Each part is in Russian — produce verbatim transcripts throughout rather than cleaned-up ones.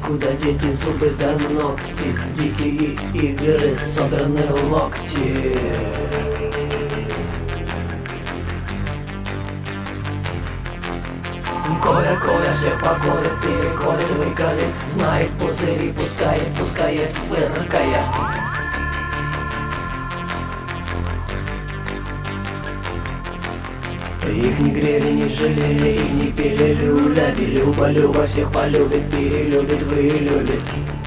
куда дети, зубы да ногти, дикие игры, содранные локти. Коля, Коля, всех поколет, переколет, выколет, знает пузыри, пускает, пускает, фыркает. Их не грели, не жалели и не пили, люляби, Люба, Люба всех полюбит, перелюбит, вылюбит.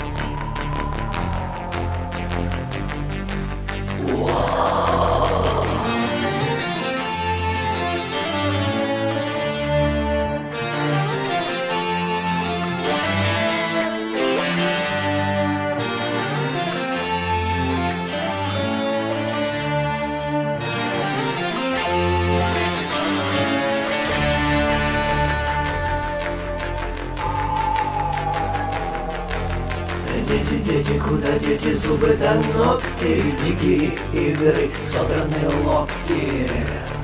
Дети, дети, куда дети, зубы да ногти, дикие игры, содранные локти.